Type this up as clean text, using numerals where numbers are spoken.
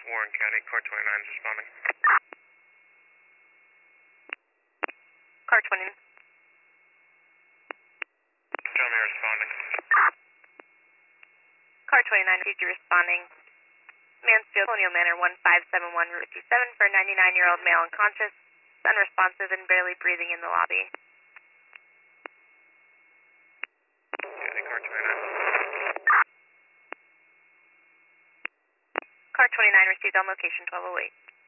Warren County, car 29 is responding. Car 20. Show me responding. Car 29, received you responding. Mansfield, Colonial Manor, 1571 Route 57 for a 99-year-old male unconscious, unresponsive and barely breathing in the lobby. County, car 29. Car 29 received on location 1208.